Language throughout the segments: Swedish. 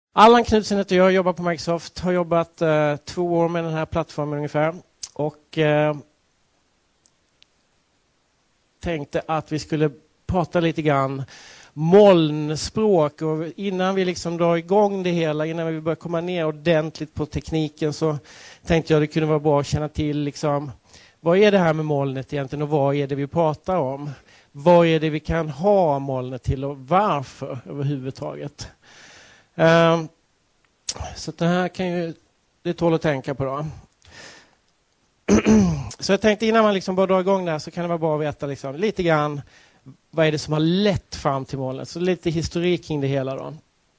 Allan Knudsen heter jag, jobbar på Microsoft. Har jobbat 2 år med den här plattformen ungefär. Och tänkte att vi skulle prata lite grann molnspråk. Och innan vi liksom drar igång det hela, innan vi börjar komma ner ordentligt på tekniken, så tänkte jag det kunde vara bra att känna till liksom, vad är det här med molnet egentligen och vad är det vi pratar om? Vad är det vi kan ha molnet till och varför överhuvudtaget? Så det här kan ju, det tål att tänka på då. Så jag tänkte innan man liksom bara drar igång det här så kan det vara bra att veta liksom, lite grann vad är det som har lett fram till molnet. Så lite historik kring det hela då.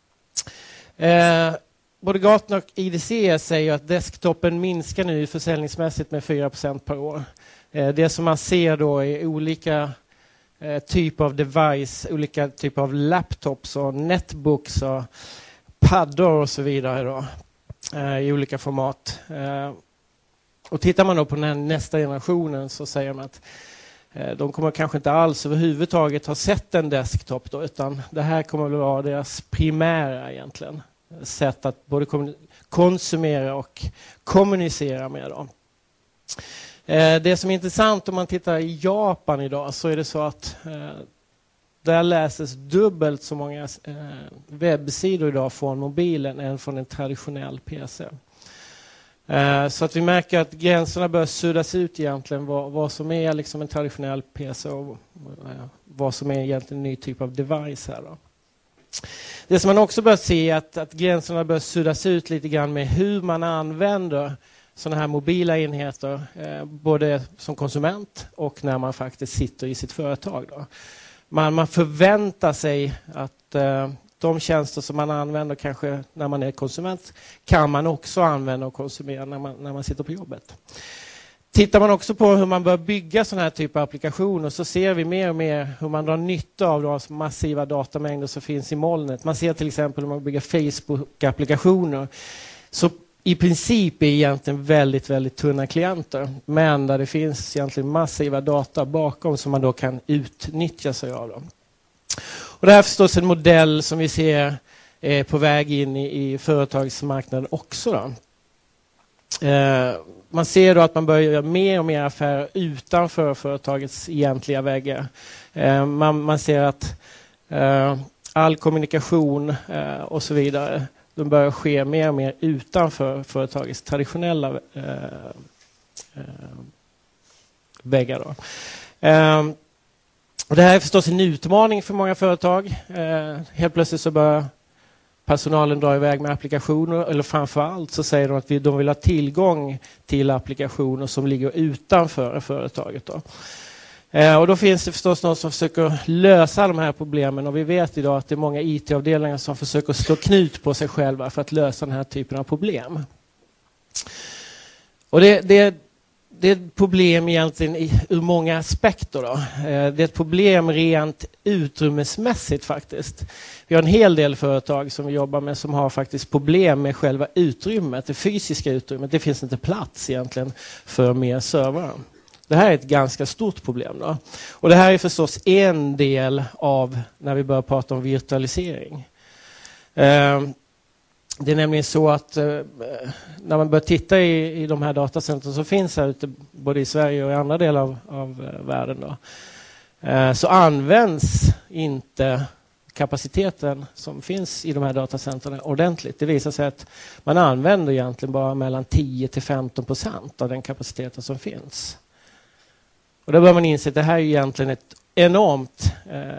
Både Gartner och IDC säger att desktopen minskar nu försäljningsmässigt med 4% per år. Det som man ser då är olika typer av device, olika typer av laptops och netbooks och paddor och så vidare då, i olika format. Och tittar man då på den här nästa generationen så säger man att de kommer kanske inte alls överhuvudtaget ha sett en desktop då, utan det här kommer att vara deras primära egentligen sätt att både konsumera och kommunicera med dem. Det som är intressant om man tittar i Japan idag så är det så att där läses dubbelt så många webbsidor idag från mobilen än från en traditionell PC. Så att vi märker att gränserna börjar suddas ut egentligen vad som är liksom en traditionell PC och vad som är egentligen en ny typ av device här då. Det som man också bör se är att gränserna börjar suddas ut lite grann med hur man använder sådana här mobila enheter både som konsument och när man faktiskt sitter i sitt företag då. Man förväntar sig att de tjänster som man använder kanske när man är konsument kan man också använda och konsumera när man sitter på jobbet. Tittar man också på hur man bör bygga sådana här typer av applikationer så ser vi mer och mer hur man drar nytta av de massiva datamängder som finns i molnet. Man ser till exempel hur man bygger Facebook-applikationer. Så i princip är egentligen väldigt, väldigt tunna klienter. Men där det finns egentligen massiva data bakom som man då kan utnyttja sig av dem. Och det här är förstås en modell som vi ser är på väg in i företagsmarknaden också då. Man ser då att man börjar göra mer och mer affärer utanför företagets egentliga väggar. Man ser att all kommunikation och så vidare, de börjar ske mer och mer utanför företagets traditionella väggar då. Och det här är förstås en utmaning för många företag. Helt plötsligt så börjar personalen dra iväg med applikationer, eller framförallt så säger de att de vill ha tillgång till applikationer som ligger utanför företaget då. Och då finns det förstås någon som försöker lösa de här problemen, och vi vet idag att det är många IT-avdelningar som försöker slå knut på sig själva för att lösa den här typen av problem. Och det är ett problem egentligen ur många aspekter då. Det är ett problem rent utrymmesmässigt faktiskt. Vi har en hel del företag som vi jobbar med som har faktiskt problem med själva utrymmet, det fysiska utrymmet. Det finns inte plats egentligen för mer servrar. Det här är ett ganska stort problem då. Och det här är förstås en del av när vi börjar prata om virtualisering. Det är nämligen så att när man börjar titta i de här datacentren som finns här ute, både i Sverige och i andra delar av världen då, så används inte kapaciteten som finns i de här datacentren ordentligt. Det visar sig att man använder egentligen bara mellan 10-15% av den kapaciteten som finns. Och då bör man inse att det här är egentligen ett enormt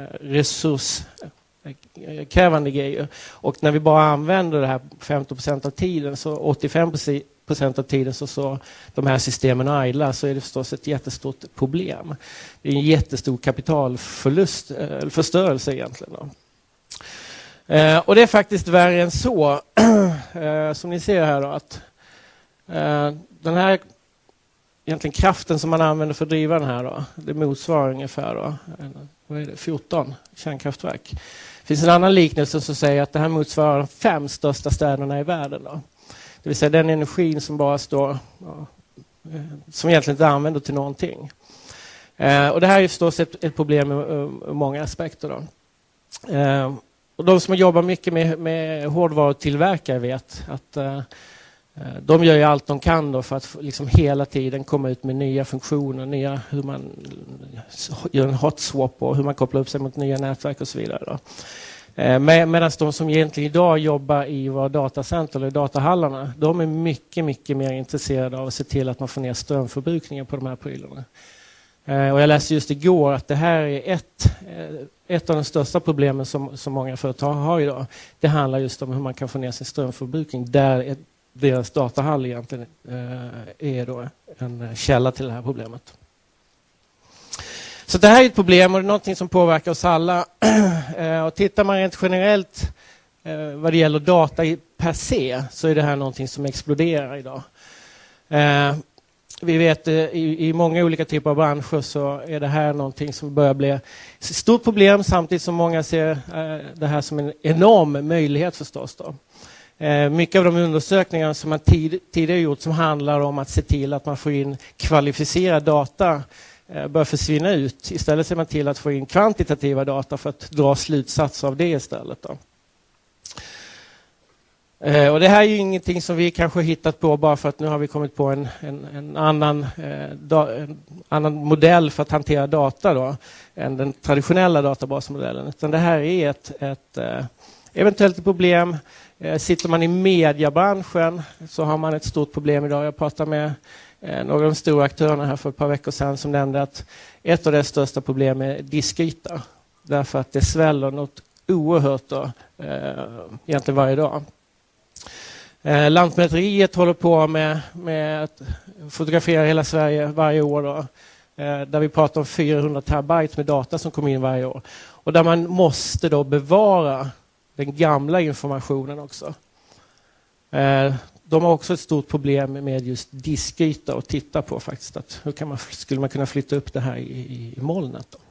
resurskrävande grejer. Och när vi bara använder det här 15% av tiden, så 85% av tiden så de här systemen idlar, så är det förstås ett jättestort problem. Det är en jättestor kapitalförstörelse egentligen då. Och det är faktiskt värre än så. Som ni ser här då, att den här egentligen kraften som man använder för att driva den här då, det motsvarar ungefär då, 14 kärnkraftverk. Det finns en annan liknelse som säger att det här motsvarar de 5 största städerna i världen då. Det vill säga den energin som bara står, som egentligen inte använder till någonting. Och det här är förstås ett problem ur många aspekter då. Och de som jobbar mycket med hårdvarutillverkare vet att de gör ju allt de kan då för att liksom hela tiden komma ut med nya funktioner, hur man gör en hot swap och hur man kopplar upp sig mot nya nätverk och så vidare då. Medan de som egentligen idag jobbar i våra datacenter eller datahallarna, de är mycket, mycket mer intresserade av att se till att man får ner strömförbrukningen på de här prylarna. Och jag läste just igår att det här är ett av de största problemen som många företag har idag. Det handlar just om hur man kan få ner sin strömförbrukning, där deras datahall egentligen är då en källa till det här problemet. Så det här är ett problem och det är någonting som påverkar oss alla. Och tittar man rent generellt vad det gäller data per se, så är det här någonting som exploderar idag. Vi vet i många olika typer av branscher så är det här någonting som börjar bli ett stort problem, samtidigt som många ser det här som en enorm möjlighet förstås då. Mycket av de undersökningar som man tidigare gjort som handlar om att se till att man får in kvalificerad data bör försvinna ut. Istället ser man till att få in kvantitativa data för att dra slutsatser av det istället då. Och det här är ju ingenting som vi kanske hittat på bara för att nu har vi kommit på en annan modell för att hantera data då, än den traditionella databasmodellen. Utan det här är ett eventuellt problem. Sitter man i mediebranschen så har man ett stort problem idag. Jag pratade med några av de stora aktörerna här för ett par veckor sedan som nämnde att ett av deras största problem är diskyta. Därför att det sväller något oerhört då, egentligen varje dag. Lantmäteriet håller på med att fotografera hela Sverige varje år då, där vi pratar om 400 terabyte med data som kommer in varje år. Och där man måste då bevara den gamla informationen också. De har också ett stort problem med just diskyta och titta på faktiskt. Att skulle man kunna flytta upp det här i molnet då?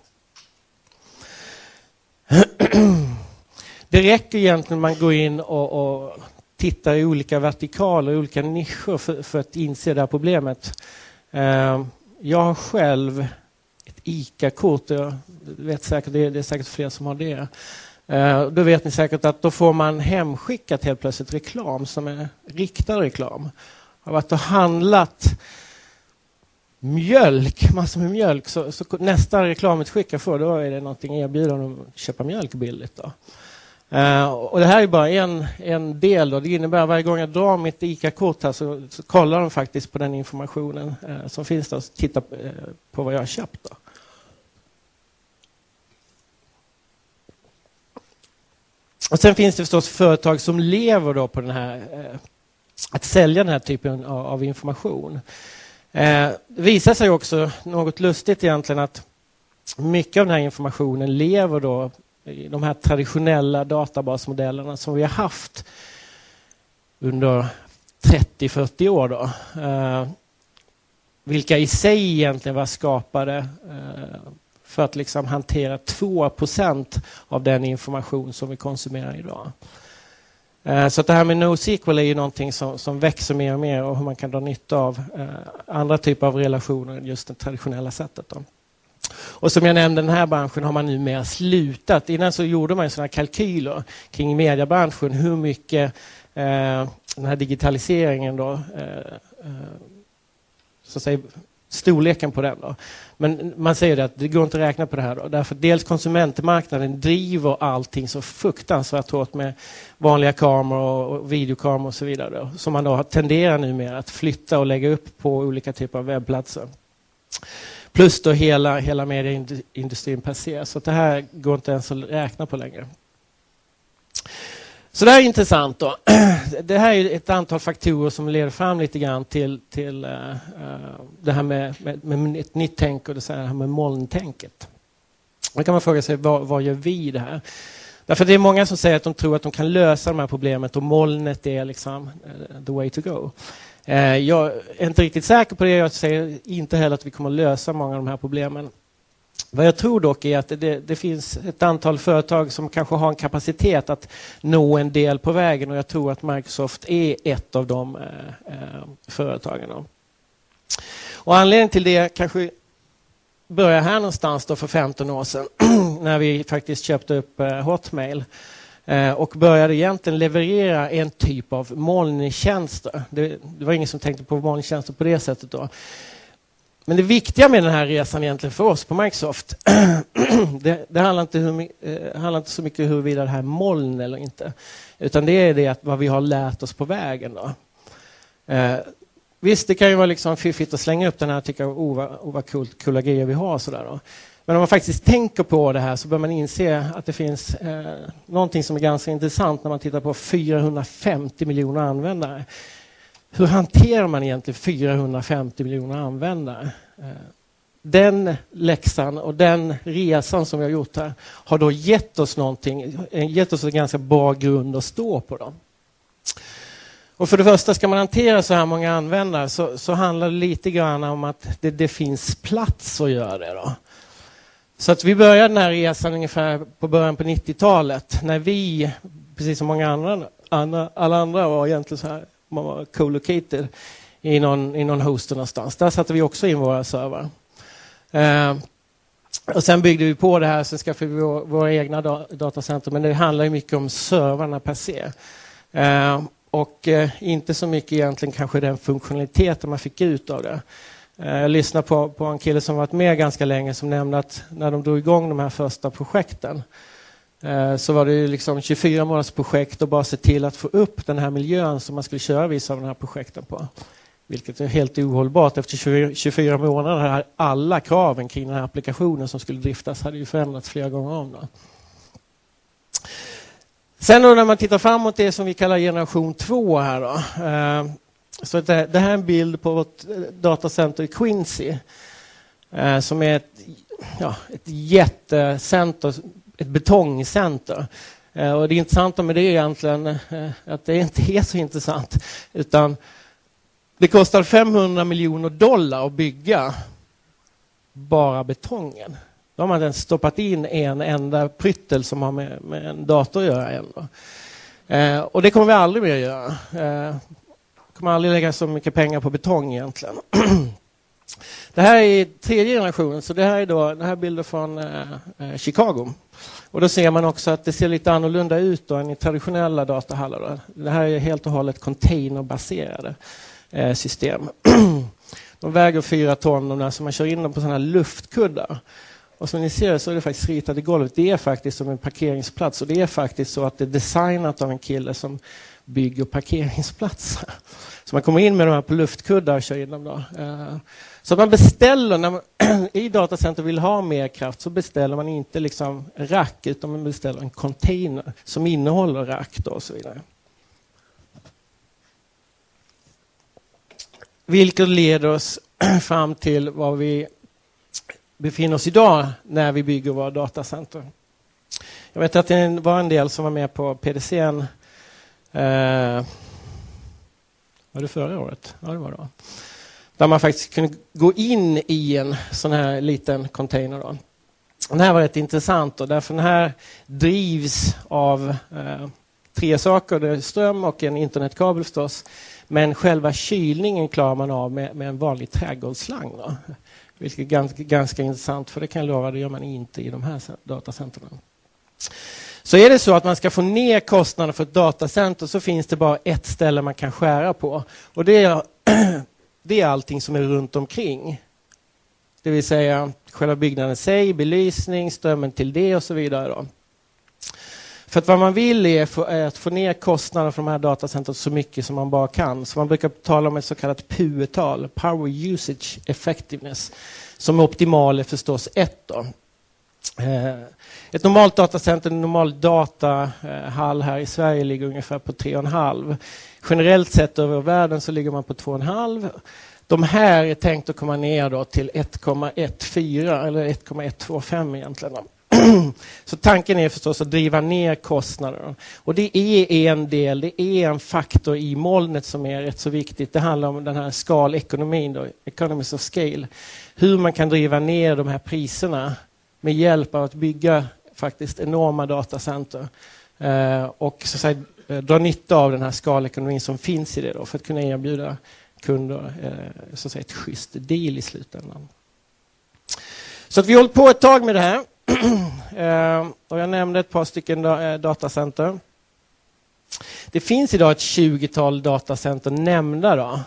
Det räcker egentligen att man går in och tittar i olika vertikaler, i olika nischer för att inse det här problemet. Jag har själv ett ICA-kort. Jag vet säkert, det är säkert fler som har det. Då vet ni säkert att då får man hemskickat helt plötsligt reklam som är riktad reklam. Jag har varit och handlat massor med mjölk. Så nästa reklamutskick jag får, då är det någonting erbjudande att köpa mjölk billigt då. Och det här är bara en del då. Det innebär att varje gång jag drar mitt ICA-kort här så kollar de faktiskt på den informationen som finns där och tittar på vad jag har köpt då. Och sen finns det förstås företag som lever då på den här att sälja den här typen av information. Det visar sig också något lustigt egentligen att mycket av den här informationen lever då i de här traditionella databasmodellerna som vi har haft under 30-40 år då. Vilka i sig egentligen var skapade för att liksom hantera 2% av den information som vi konsumerar idag. Så att det här med NoSQL är ju någonting som växer mer och mer och hur man kan dra nytta av andra typer av relationer än just det traditionella sättet då. Och som jag nämnde, den här branschen har man nu mer slutat. Innan så gjorde man sådana kalkyler kring mediebranschen hur mycket den här digitaliseringen då så att säga storleken på den då. Men man säger det att det går inte att räkna på det här då. Därför dels konsumentmarknaden driver allting så fruktansvärt hårt med vanliga kameror och videokameror och så vidare då, som man då tenderar numera att flytta och lägga upp på olika typer av webbplatser. Plus då hela medieindustrin per se. Så det här går inte ens att räkna på längre. Så det här är intressant då. Det här är ett antal faktorer som leder fram lite grann till det här med ett nytt tänk och det här med molntänket. Då kan man fråga sig, vad gör vi i det här? Därför det är många som säger att de tror att de kan lösa de här problemet och molnet är liksom the way to go. Jag är inte riktigt säker på det. Jag säger inte heller att vi kommer att lösa många av de här problemen. Vad jag tror dock är att det finns ett antal företag som kanske har en kapacitet att nå en del på vägen och jag tror att Microsoft är ett av de företagen. Och anledningen till det kanske börjar här någonstans då för 15 år sedan när vi faktiskt köpte upp Hotmail. och började egentligen leverera en typ av molntjänster. Det var ingen som tänkte på molntjänster på det sättet då. Men det viktiga med den här resan egentligen för oss på Microsoft, det handlar inte så mycket huruvida det här är moln eller inte. Utan det är det att vad vi har lärt oss på vägen då. Visst, det kan ju vara liksom fiffigt att slänga upp den här och tycka vad coola grejer vi har sådär då. Men om man faktiskt tänker på det här så bör man inse att det finns någonting som är ganska intressant när man tittar på 450 miljoner användare. Hur hanterar man egentligen 450 miljoner användare? Den läxan och den resan som vi har gjort här har då gett oss en ganska bra grund att stå på då. Och för det första, ska man hantera så här många användare så handlar det lite grann om att det finns plats att göra det då. Så att vi började den här resan ungefär på början på 90-talet när vi, precis som många alla andra var egentligen så här, man var co-located i någon host någonstans. Där satte vi också in våra server. Och sen byggde vi på det här, sen skaffade vi våra egna datacenter, men det handlar ju mycket om servrarna per se. Och inte så mycket egentligen kanske den funktionaliteten man fick ut av det. Jag lyssnade på en kille som varit med ganska länge som nämnde att när de drog igång de här första projekten så var det ju liksom 24 månaders projekt och bara se till att få upp den här miljön som man skulle köra vissa av de här projekten på. Vilket är helt ohållbart. Efter 24 månader hade alla kraven kring den här applikationen som skulle driftas hade ju förändrats flera gånger om då. Sen då när man tittar framåt det som vi kallar generation 2 här då. Så det här är en bild på vårt datacenter i Quincy. Som är ett jättecenter, ett betongcenter. Och det intressanta med det är egentligen att det inte är så intressant. Utan det kostar $500 miljoner att bygga bara betongen. Då har man den stoppat in en enda pryttel som har med en dator att göra ändå. Och det kommer vi aldrig mer göra. Kommer aldrig lägga så mycket pengar på betong egentligen. Det här är tredje generationen, så det här är då den här bilden från Chicago. Och då ser man också att det ser lite annorlunda ut då än i traditionella datahallar då. Det här är helt och hållet containerbaserade system. De väger 4 ton så man kör in dem på sådana här luftkuddar. Och som ni ser så är det faktiskt ritat i golvet. Det är faktiskt som en parkeringsplats och det är faktiskt så att det är designat av en kille som bygger parkeringsplatser. Så man kommer in med de här på luftkuddar och kör in dem då. Så man beställer, när man i datacenter vill ha mer kraft så beställer man inte liksom rack utan man beställer en container som innehåller rack då och så vidare. Vilket leder oss fram till var vi befinner oss idag när vi bygger våra datacenter. Jag vet att det var en del som var med på PDC:n. Var det förra året? Ja, det var det. Där man faktiskt kunde gå in i en sån här liten container då. Den här var rätt intressant då, därför den här drivs av 3 saker. Det är ström och en internetkabel förstås. Men själva kylningen klarar man av med en vanlig trädgårdsslang då. Vilket är ganska intressant, för det kan jag lova, det gör man inte i de här datacenterna. Så är det så att man ska få ner kostnaderna för ett datacenter så finns det bara ett ställe man kan skära på. Och det är allting som är runt omkring. Det vill säga själva byggnaden i sig, belysning, strömmen till det och så vidare då. För att vad man vill är att få ner kostnaderna för de här datacentren så mycket som man bara kan. Så man brukar tala om ett så kallat PUE-tal, Power Usage Effectiveness, som är optimal är förstås 1 då. Ett normalt datacenter, en normal datahall här i Sverige ligger ungefär på 3,5. Generellt sett över världen så ligger man på 2,5. De här är tänkt att komma ner då till 1,14 eller 1,125 egentligen då. Så tanken är förstås att driva ner kostnaderna. Och det är en del, det är en faktor i molnet som är rätt så viktigt. Det handlar om den här skalekonomin då, economies of scale. Hur man kan driva ner de här priserna med hjälp av att bygga faktiskt enorma datacenter. Och så att säga, dra nytta av den här skalekonomin som finns i det då, för att kunna erbjuda kunder så att säga, ett schysst deal i slutändan. Så att vi håller på ett tag med det här. Och jag nämnde ett par stycken datacenter. Det finns idag ett 20-tal datacenter nämnda då.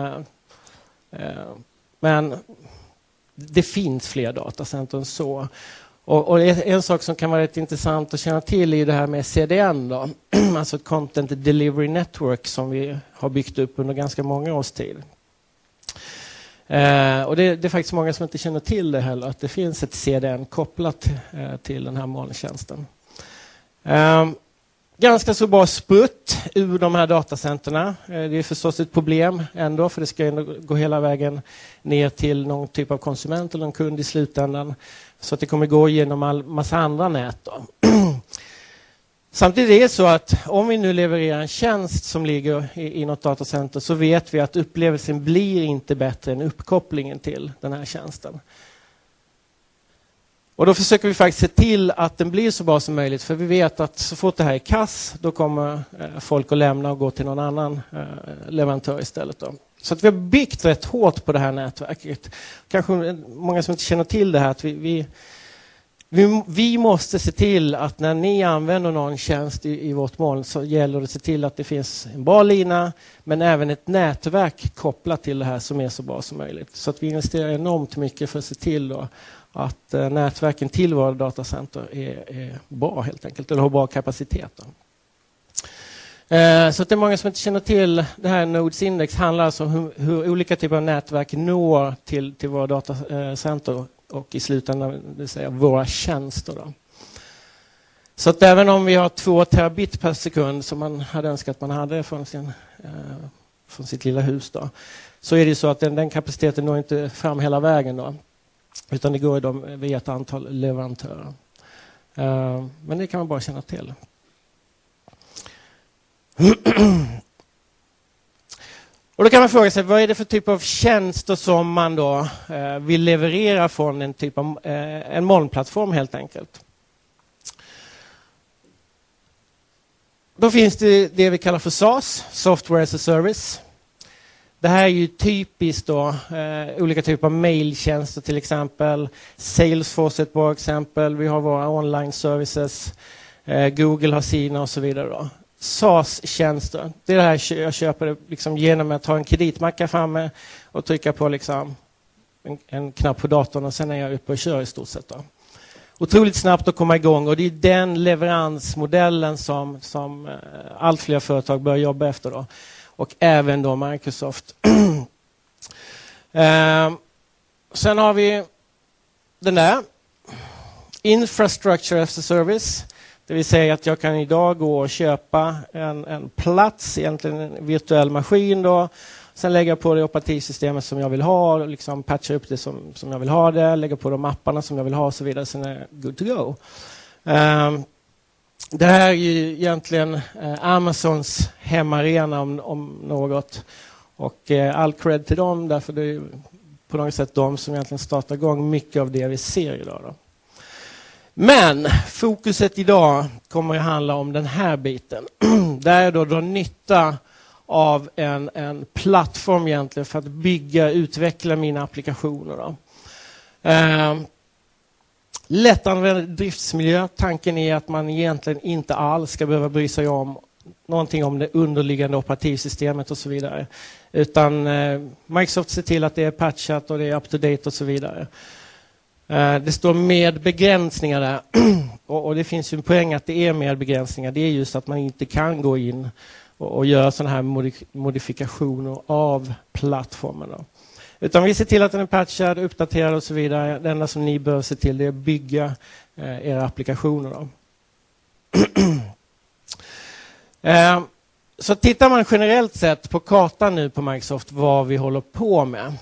Men det finns fler datacenter än så. Och en sak som kan vara rätt intressant att känna till är det här med CDN då. Alltså Content Delivery Network som vi har byggt upp under ganska många års tid. Och det är faktiskt många som inte känner till det heller, att det finns ett CDN kopplat till den här molntjänsten. Ganska så bra sprutt ur de här datacenterna. Det är förstås ett problem ändå, för det ska ändå gå hela vägen ner till någon typ av konsument eller någon kund i slutändan. Så att det kommer gå igenom en massa andra nät då. Samtidigt är det så att om vi nu levererar en tjänst som ligger i något datacenter, så vet vi att upplevelsen blir inte bättre än uppkopplingen till den här tjänsten. Och då försöker vi faktiskt se till att den blir så bra som möjligt, för vi vet att så fort det här är kass, då kommer folk att lämna och gå till någon annan leverantör istället då. Så att vi har byggt rätt hårt på det här nätverket. Kanske många som inte känner till det här, att vi måste se till att när ni använder någon tjänst i vårt moln, så gäller det att se till att det finns en bra lina, men även ett nätverk kopplat till det här som är så bra som möjligt. Så att vi investerar enormt mycket för att se till då att nätverken till våra datacenter är bra helt enkelt, eller har bra kapacitet då. Så att det är många som inte känner till det här. Nodes Index handlar alltså om hur olika typer av nätverk når till våra datacenter och i slutändan, det vill säga våra tjänster då. Så att även om vi har 2 terabit per sekund som man hade önskat man hade från sitt lilla hus då, så är det så att den kapaciteten når inte fram hela vägen då, utan det går via ett antal leverantörer. Men det kan man bara känna till. Och då kan man fråga sig, vad är det för typ av tjänster som man då vill leverera från en typ av en molnplattform helt enkelt. Då finns det vi kallar för SaaS, Software as a Service. Det här är ju typiskt då olika typer av mailtjänster till exempel. Salesforce är ett bra exempel. Vi har våra online services. Google har sina och så vidare då. SaaS-tjänster. Det är det här jag köper liksom genom att ta en kreditmacka framme och trycka på liksom en knapp på datorn, och sen är jag uppe och kör i stort sett då. Otroligt snabbt att komma igång, och det är den leveransmodellen som allt fler företag börjar jobba efter då. Och även då Microsoft. Sen har vi den där. Infrastructure as a Service. Det vill säga att jag kan idag gå och köpa en plats, egentligen en virtuell maskin då. Sen lägga på det operativsystemet som jag vill ha, liksom patcha upp det som jag vill ha det, lägga på de mapparna som jag vill ha och så vidare, sen är det good to go. Det här är ju egentligen Amazons hemmarena om något, och all cred till dem, därför det är på något sätt de som egentligen startar igång mycket av det vi ser idag då. Men fokuset idag kommer att handla om den här biten. Där jag då drar nytta av en plattform egentligen för att bygga och utveckla mina applikationer då. Lättanvänd driftsmiljö. Tanken är att man egentligen inte alls ska behöva bry sig om någonting om det underliggande operativsystemet och så vidare. Utan Microsoft ser till att det är patchat och det är up to date och så vidare. Det står med begränsningar där. Och det finns ju en poäng att det är med begränsningar. Det är just att man inte kan gå in och göra sådana här modifikationer av plattformen då. Utan vi ser till att den är patchad, uppdaterad och så vidare. Det enda som ni bör se till det är att bygga era applikationer då. Så tittar man generellt sett på kartan nu på Microsoft vad vi håller på med,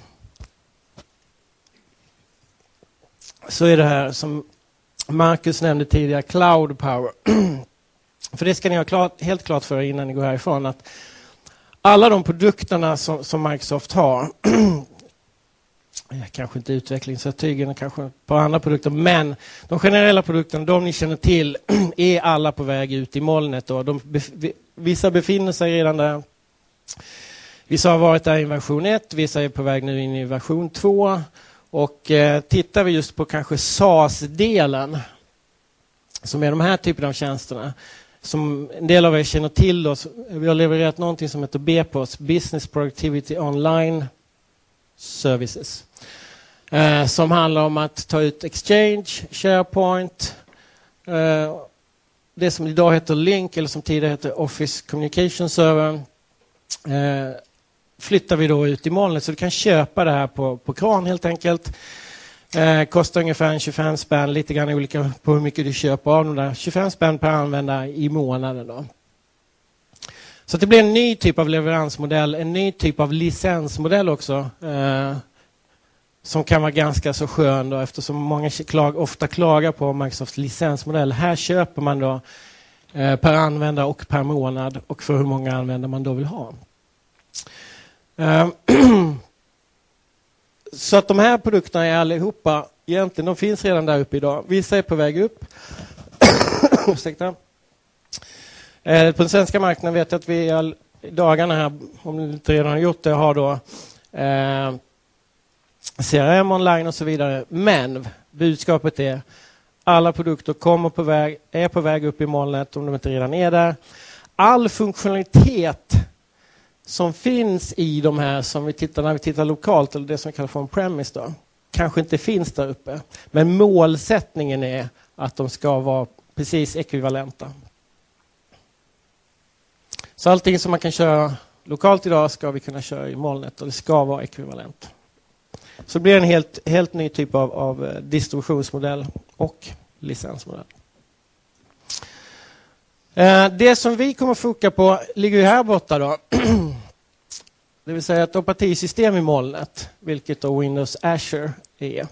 så är det här som Marcus nämnde tidigare, Cloud Power. För det ska ni ha helt klart för innan ni går härifrån, att alla de produkterna som Microsoft har, kanske inte utvecklingsverktygen, kanske på andra produkter, men de generella produkterna, de ni känner till, är alla på väg ut i molnet då. Vissa befinner sig redan där. Vissa har varit där i version 1, vissa är på väg nu in i version 2. Och tittar vi just på kanske SaaS-delen, som är de här typerna av tjänsterna, som en del av er känner till då, vi har levererat någonting som heter BPOS, Business Productivity Online Services, som handlar om att ta ut Exchange, SharePoint, det som idag heter Lync eller som tidigare heter Office Communication Server, flyttar vi då ut i molnet, så du kan köpa det här på kran helt enkelt. Kostar ungefär 25 spänn, lite grann olika på hur mycket du köper av de där. 25 spänn per användare i månaden då. Så det blir en ny typ av leveransmodell, en ny typ av licensmodell också, som kan vara ganska så skön då, eftersom många ofta klagar på Microsofts licensmodell. Här köper man då per användare och per månad och för hur många användare man då vill ha. Så att de här produkterna är allihopa, egentligen de finns redan där uppe idag. Vissa är på väg upp. Ursäkta. På den svenska marknaden vet jag att vi i dagarna här, om ni inte redan har gjort det, har då CRM online och så vidare. Men budskapet är alla produkter är på väg upp i molnet om de inte redan är där. All funktionalitet som finns i de här som när vi tittar lokalt, eller det som vi kallar för on-premise då, kanske inte finns där uppe. Men målsättningen är att de ska vara precis ekvivalenta. Så allting som man kan köra lokalt idag ska vi kunna köra i molnet och det ska vara ekvivalent. Så det blir en helt ny typ av distributionsmodell och licensmodell. Det som vi kommer att foka på ligger ju här borta då. Det vill säga ett operativsystem i molnet, vilket då Windows Azure är.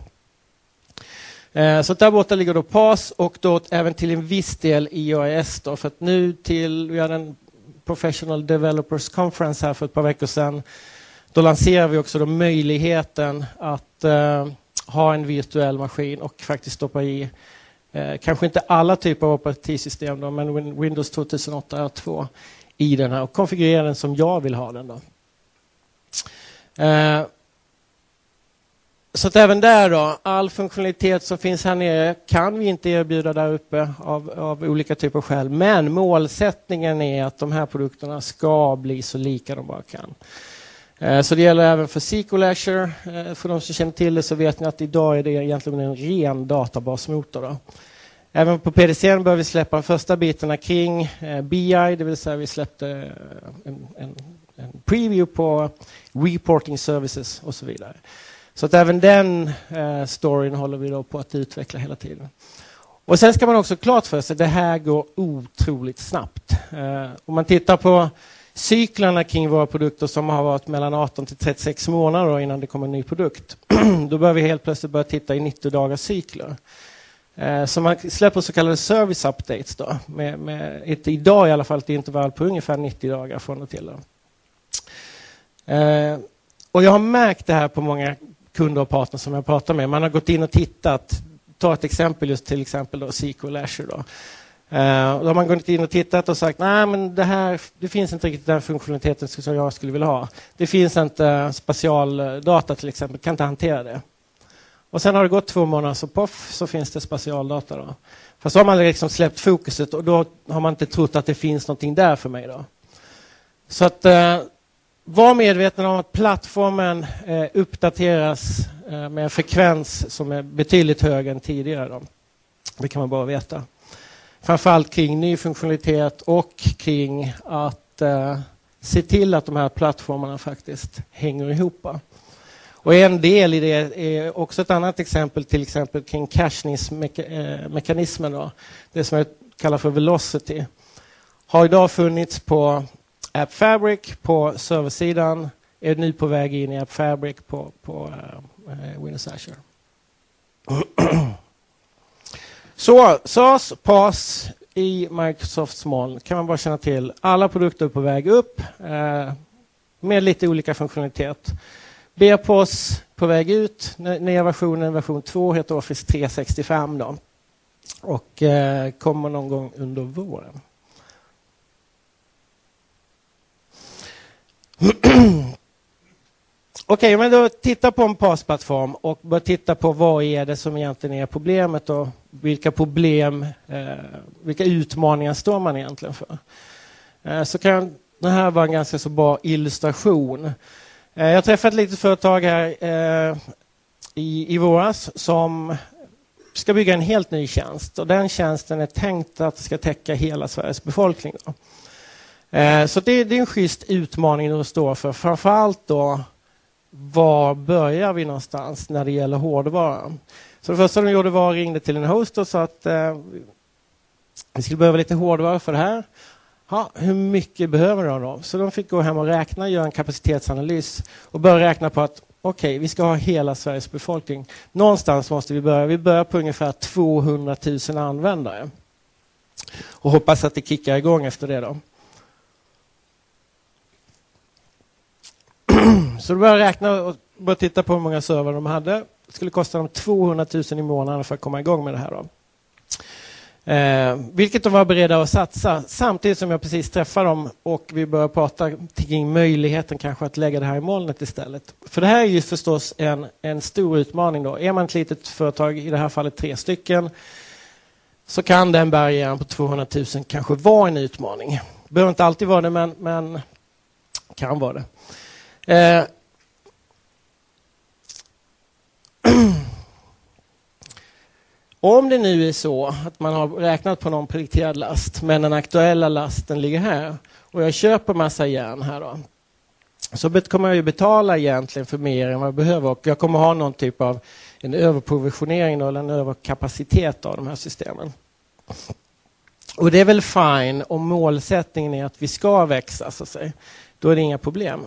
Så där borta ligger då PAS och då även till en viss del IAS då, för att vi hade en Professional Developers Conference här för ett par veckor sedan. Då lanserar vi också då möjligheten att ha en virtuell maskin och faktiskt stoppa i kanske inte alla typer av operativsystem då, men Windows 2008 R2 i den här och konfigurera den som jag vill ha den då. Så att även där då, all funktionalitet som finns här nere kan vi inte erbjuda där uppe av olika typer av skäl. Men målsättningen är att de här produkterna ska bli så lika de bara kan. Så det gäller även för SQL Azure. För de som känner till det så vet ni att idag är det egentligen en ren databasmotor då. Även på PDC:n bör vi släppa de första bitarna kring BI, det vill säga vi släppte en preview på reporting services och så vidare. Så att även den storyn håller vi då på att utveckla hela tiden. Och sen ska man också klart för sig, det här går otroligt snabbt. Om man tittar på cyklarna kring våra produkter som har varit mellan 18 till 36 månader innan det kommer en ny produkt. Då bör vi helt plötsligt börja titta i 90 dagars cykler. Så man släpper så kallade service updates då. Med idag i alla fall ett intervall på ungefär 90 dagar från och till. Och jag har märkt det här på många kunder och partner som jag pratar med. Man har gått in och tittat. Ta ett exempel, just till exempel då SQL Azure då. Då har man gått in och tittat och sagt nej men det finns inte riktigt den funktionaliteten som jag skulle vilja ha. Det finns inte spatialdata till exempel, kan inte hantera det. Och sen har det gått 2 månader så poff så finns det spatialdata då. Fast så har man liksom släppt fokuset och då har man inte trott att det finns någonting där för mig då. Så att var medveten om att plattformen uppdateras med en frekvens som är betydligt högre än tidigare då. Det kan man bara veta. Framförallt kring ny funktionalitet och kring att se till att de här plattformarna faktiskt hänger ihop. Och en del i det är också ett annat exempel, till exempel kring cachningsmekanismen då. Det som jag kallar för Velocity. Har idag funnits på App Fabric på serversidan, är nu på väg in i App Fabric på Windows Azure. Så SaaS, PaaS i Microsofts moln kan man bara känna till. Alla produkter är på väg upp med lite olika funktionalitet. BPOS på väg ut. Nya version 2 heter Office 365 då. Och kommer någon gång under våren. Okej, men då titta på en PaaS-plattform och börja titta på vad är det som egentligen är problemet och vilka problem, vilka utmaningar står man egentligen för. Så kan det här vara en ganska så bra illustration. Jag träffade ett litet företag här i våras som ska bygga en helt ny tjänst och den tjänsten är tänkt att ska täcka hela Sveriges befolkning. Då. Så det är en schysst utmaning att stå för. Framförallt då, var börjar vi någonstans när det gäller hårdvara? Så det första de gjorde var att ringde till en host och sa att vi skulle behöva lite hårdvara för det här. Ja, hur mycket behöver de då? Så de fick gå hem och räkna, göra en kapacitetsanalys och börja räkna på att okej, vi ska ha hela Sveriges befolkning. Någonstans måste vi börja. Vi börjar på ungefär 200 000 användare. Och hoppas att det kickar igång efter det då. Så då började räkna och började titta på hur många server de hade. Det skulle kosta dem 200 000 i månaden för att komma igång med det här då. Vilket de var beredda att satsa. Samtidigt som jag precis träffade dem och vi började prata kring möjligheten kanske att lägga det här i molnet istället. För det här är ju förstås en stor utmaning då. Är man ett litet företag, i det här fallet 3 stycken, så kan den barriären på 200 000 kanske vara en utmaning. Behöver inte alltid vara det, men kan vara det. Om det nu är så att man har räknat på någon predikterad last men den aktuella lasten ligger här och jag köper massa järn här då, så kommer jag ju betala egentligen för mer än vad jag behöver och jag kommer ha någon typ av en överprovisionering då, eller en överkapacitet av de här systemen. Och det är väl fine om målsättningen är att vi ska växa så att säga. Då är det inga problem.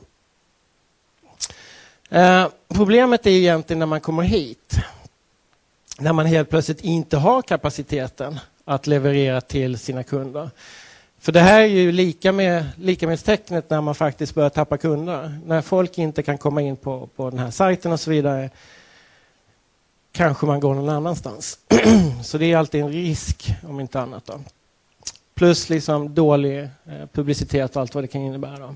Problemet är egentligen när man kommer hit. När man helt plötsligt inte har kapaciteten att leverera till sina kunder. För det här är ju lika med tecknet när man faktiskt börjar tappa kunder. När folk inte kan komma in på den här sajten och så vidare, kanske man går någon annanstans. Så det är alltid en risk om inte annat då. Plus liksom dålig publicitet och allt vad det kan innebära då.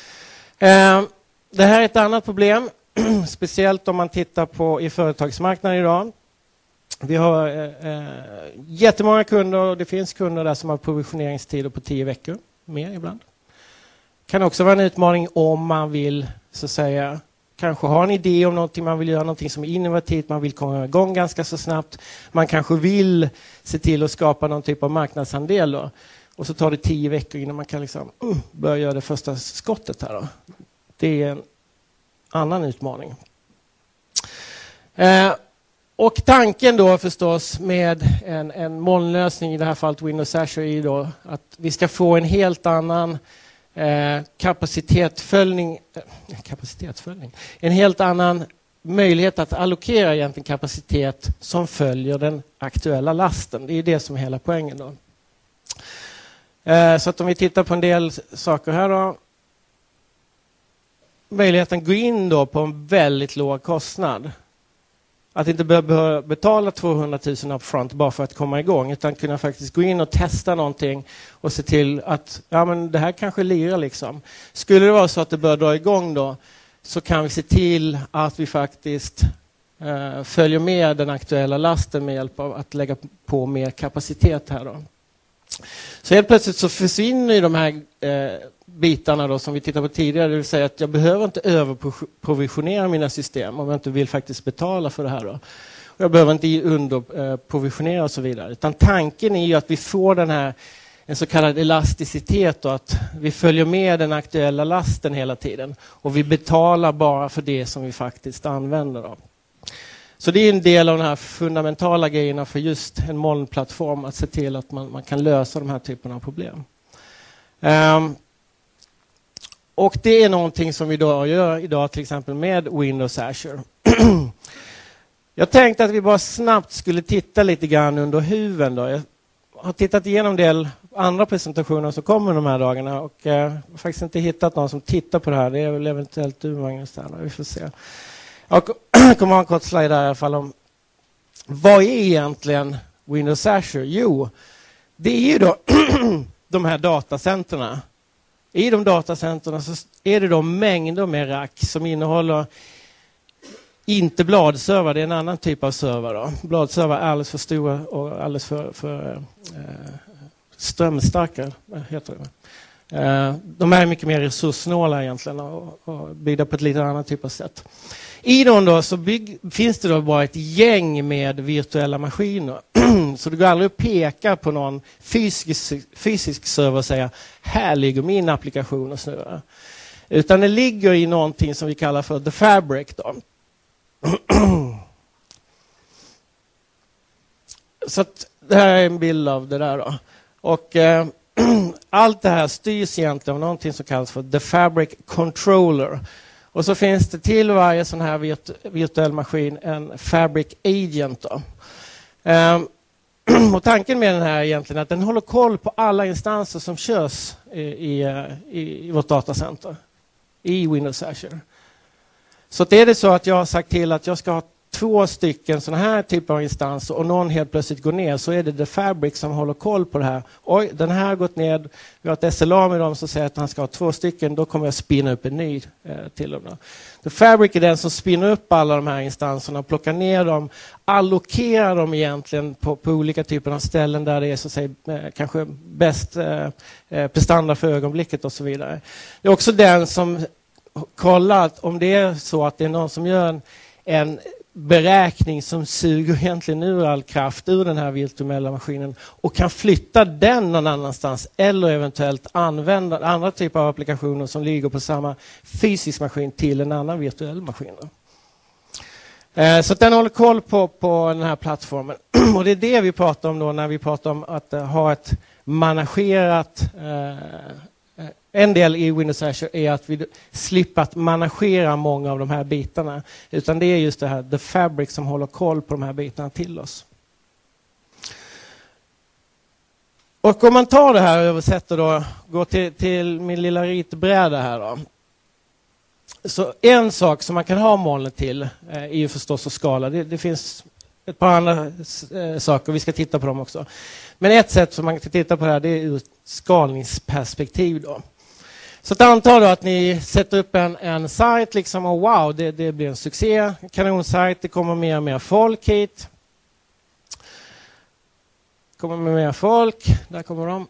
Det här är ett annat problem. Speciellt om man tittar på i företagsmarknaden idag. Vi har jättemånga kunder och det finns kunder där som har provisioneringstider på 10 veckor. Mer ibland. Kan också vara en utmaning om man vill så att säga kanske ha en idé om någonting, man vill göra någonting som är innovativt, man vill komma igång ganska så snabbt. Man kanske vill se till att skapa någon typ av marknadsandel då. Och så tar det 10 veckor innan man kan liksom, börja göra det första skottet här då. Det är en annan utmaning. Och tanken då förstås med en molnlösning, i det här fallet Windows Azure, är då att vi ska få en helt annan kapacitetsföljning. En helt annan möjlighet att allokera egentligen kapacitet som följer den aktuella lasten. Det är det som är hela poängen då. Så att om vi tittar på en del saker här då. Möjligheten gå in då på en väldigt låg kostnad. Att inte behöva betala 200 000 upfront bara för att komma igång, utan kunna faktiskt gå in och testa någonting och se till att ja, men det här kanske lirar liksom. Skulle det vara så att det börjar dra igång då, så kan vi se till att vi faktiskt följer med den aktuella lasten med hjälp av att lägga på mer kapacitet här då. Så helt plötsligt så försvinner ju de här bitarna då som vi tittade på tidigare, det vill säga att jag behöver inte överprovisionera mina system om jag inte vill faktiskt betala för det här då. Och jag behöver inte underprovisionera och så vidare. Utan tanken är ju att vi får den här en så kallad elasticitet och att vi följer med den aktuella lasten hela tiden och vi betalar bara för det som vi faktiskt använder då. Så det är en del av de här fundamentala grejerna för just en molnplattform, att se till att man kan lösa de här typerna av problem. Och det är någonting som vi då gör idag till exempel med Windows Azure. Jag tänkte att vi bara snabbt skulle titta lite grann under huven då. Jag har tittat igenom en del andra presentationer som kommer de här dagarna och har faktiskt inte hittat någon som tittar på det här. Det är väl eventuellt du, Magnus, där. Vi får se. Jag kommer ha en kort slide där i alla fall om vad är egentligen Windows Azure? Jo, det är ju då de här datacenterna I de datacenterna så är det då mängder med rack som innehåller inte bladserver, det är en annan typ av server då. Bladserver är alldeles för stora och alldeles för strömstarka, heter det. De är mycket mer resurssnåla egentligen och byggda på ett lite annat typ av sätt. I dem då så finns det då bara ett gäng med virtuella maskiner. Så det går aldrig att peka på någon fysisk server och säga här ligger min applikation och snurrar. Utan det ligger i någonting som vi kallar för the fabric då. Så att det här är en bild av det där då. Och allt det här styrs egentligen av någonting som kallas för the fabric controller. Och så finns det till varje sån här virtuell maskin en fabric agent då. Och tanken med den här är egentligen att den håller koll på alla instanser som körs i vårt datacenter i Windows Azure. Så att är det så att jag har sagt till att jag ska ha 2 stycken sådana här typer av instanser och någon helt plötsligt går ner, så är det The Fabric som håller koll på det här. Oj, den här har gått ner. Vi har ett SLA med dem som säger att han ska ha 2 stycken. Då kommer jag spinna upp en ny till dem. The Fabric är den som spinner upp alla de här instanserna, plockar ner dem, allokerar dem egentligen på olika typer av ställen där det är så att säga, kanske bäst prestanda för ögonblicket och så vidare. Det är också den som kollar att om det är så att det är någon som gör en beräkning som suger egentligen ur all kraft ur den här virtuella maskinen och kan flytta den någon annanstans eller eventuellt använda andra typer av applikationer som ligger på samma fysisk maskin till en annan virtuell maskin. Så att den håller koll på den här plattformen. Och det är det vi pratar om då när vi pratar om att ha ett managerat. En del i Windows Azure är att vi slipper att managera många av de här bitarna. Utan det är just det här, The Fabric, som håller koll på de här bitarna till oss. Och om man tar det här och översätter då, går till min lilla ritbräda här då. Så en sak som man kan ha molnet till är ju förstås att skala. Det finns ett par andra saker, vi ska titta på dem också. Men ett sätt som man kan titta på det här, det är ur ett skalningsperspektiv då. Så att anta då att ni sätter upp en sajt liksom, och wow, det blir en succé, kanonsajt, det kommer mer och mer folk hit. Kommer mer folk, där kommer de.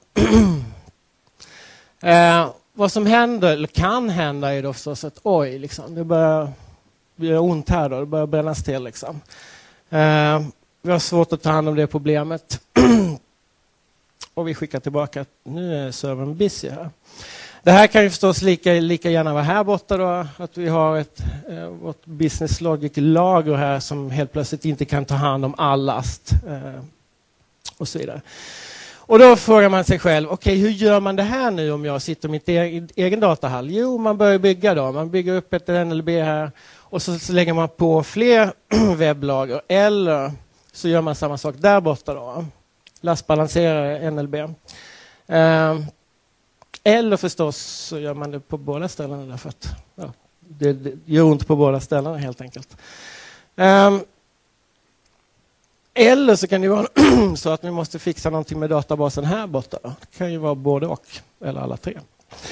Vad som händer, eller kan hända, är då förstås att oj, liksom, det börjar bli ont här då, det börjar brännas till liksom. Vi har svårt att ta hand om det problemet. Och vi skickar tillbaka att nu är servern busy här. Det här kan ju förstås lika gärna vara här borta då, att vi har vårt business logic-lager här som helt plötsligt inte kan ta hand om all last och så vidare. Och då frågar man sig själv, okej, hur gör man det här nu om jag sitter i mitt egen datahall? Jo, man börjar bygga då. Man bygger upp ett NLB här och så lägger man på fler webblager. Eller så gör man samma sak där borta då. Lastbalanserar NLB. Eller förstås så gör man det på båda ställena därför att det gör ont på båda ställena helt enkelt. Eller så kan det vara så att vi måste fixa någonting med databasen här borta. Då. Det kan ju vara både och, eller alla tre.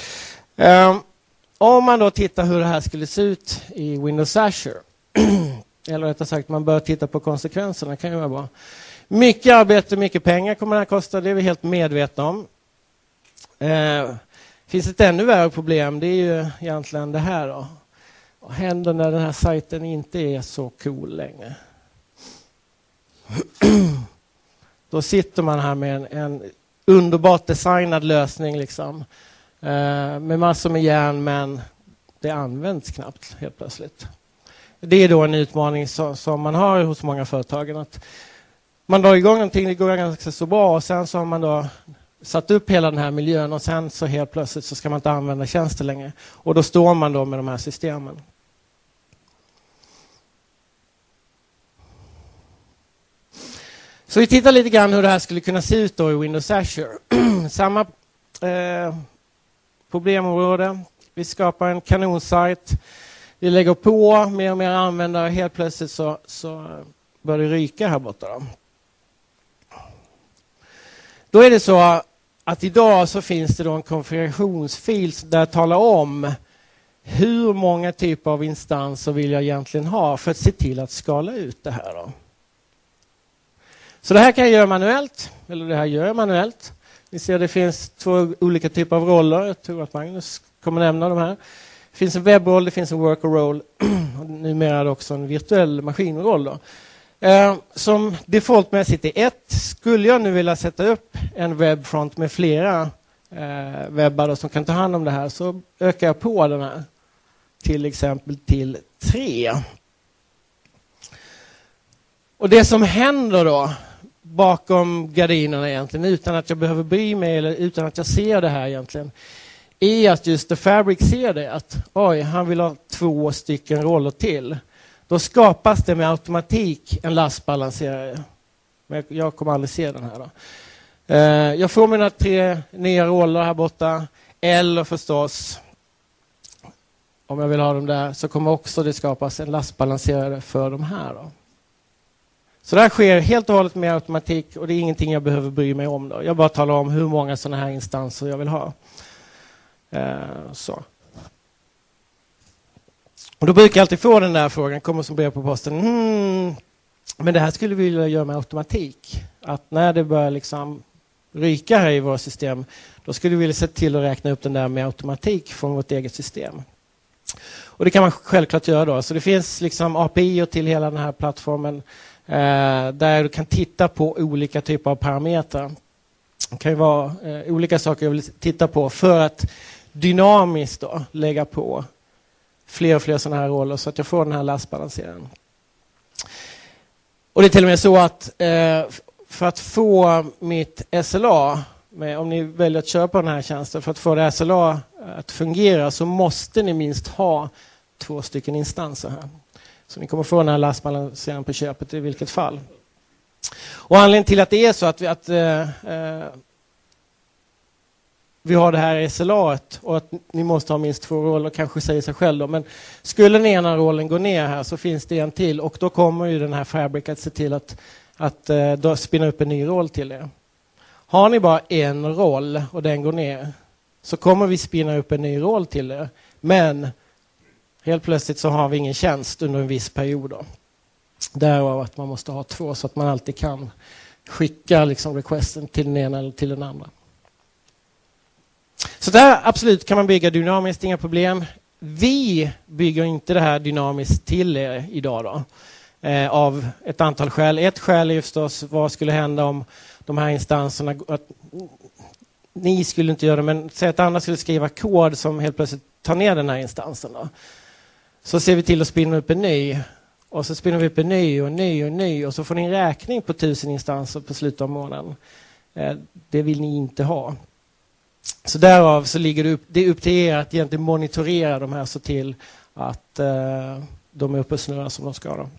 Om man då tittar hur det här skulle se ut i Windows Azure, eller rättare sagt man bör titta på konsekvenserna, kan ju vara bra. Mycket arbete, mycket pengar kommer det här kosta, det är vi helt medvetna om. Finns ett ännu värre problem, det är ju egentligen det här då. Vad händer när den här sajten inte är så cool längre? Då sitter man här med en underbart designad lösning liksom, med massor med järn, men det används knappt helt plötsligt. Det är då en utmaning som man har hos många företag, att man drar igång någonting, det går ganska så bra och sen så har man då satt upp hela den här miljön och sen så helt plötsligt så ska man inte använda tjänster längre. Och då står man då med de här systemen. Så vi tittar lite grann hur det här skulle kunna se ut då i Windows Azure. Samma problemområde. Vi skapar en kanonsajt. Vi lägger på mer och mer användare. Helt plötsligt så börjar det ryka här borta. Då är det så att idag så finns det då en konfigurationsfil där talar om hur många typer av instanser vill jag egentligen ha för att se till att skala ut det här då. Så det här kan jag göra manuellt, eller det här gör jag manuellt. Ni ser det finns 2 olika typer av roller. Jag tror att Magnus kommer nämna de här. Det finns en webbroll, det finns en worker-roll och numera är det också en virtuell maskinroll då. Som defaultmässigt är 1. Skulle jag nu vilja sätta upp en webbfront med flera webbar då, som kan ta hand om det här, så ökar jag på den här till exempel till 3. Och det som händer då bakom gardinerna egentligen, utan att jag behöver bry mig eller utan att jag ser det här egentligen, är att just The Fabric ser det att oj, han vill ha 2 stycken roller till. Då skapas det med automatik en lastbalanserare. Men jag kommer aldrig se den här då. Jag får mina 3 nya roller här borta. Eller förstås, om jag vill ha dem där, så kommer också det skapas en lastbalanserare för de här då. Så det här sker helt och hållet med automatik och det är ingenting jag behöver bry mig om då. Jag bara talar om hur många sådana här instanser jag vill ha. Så. Och då brukar jag alltid få den där frågan, kommer som brev på posten. Men det här skulle vi vilja göra med automatik. Att när det börjar liksom ryka här i vårt system, då skulle vi vilja se till att räkna upp den där med automatik från vårt eget system. Och det kan man självklart göra då. Så det finns liksom API till hela den här plattformen där du kan titta på olika typer av parametrar. Det kan ju vara olika saker jag vill titta på för att dynamiskt då lägga på fler och fler sådana här roller så att jag får den här lastbalanseraren. Och det är till och med så att för att få mitt SLA, om ni väljer att köpa den här tjänsten, för att få det SLA att fungera så måste ni minst ha 2 stycken instanser här. Så ni kommer få den här lastbalanseraren på köpet i vilket fall. Och anledningen till att det är så att vi har det här SLA-et och att ni måste ha minst 2 roller, kanske säger sig själv då. Men skulle den ena rollen gå ner här så finns det en till och då kommer ju den här Fabric att se till att då spinna upp en ny roll till er. Har ni bara en roll och den går ner så kommer vi spinna upp en ny roll till er. Men helt plötsligt så har vi ingen tjänst under en viss period då. Därav att man måste ha 2 så att man alltid kan skicka liksom requesten till den ena eller till den andra. Så där absolut kan man bygga dynamiskt, inga problem. Vi bygger inte det här dynamiskt till er idag då. Av ett antal skäl. Ett skäl är förstås vad skulle hända om de här instanserna, att ni skulle inte göra det, men säg att andra skulle skriva kod som helt plötsligt tar ner den här instansen då. Så ser vi till att spinna upp en ny. Och så spinner vi upp en ny och en ny och en ny. Och så får ni en räkning på 1000 instanser på slutet av månaden. Det vill ni inte ha. Så därav så ligger det upp till er att egentligen monitorera de här så till att de är uppe och snurrar som de ska då.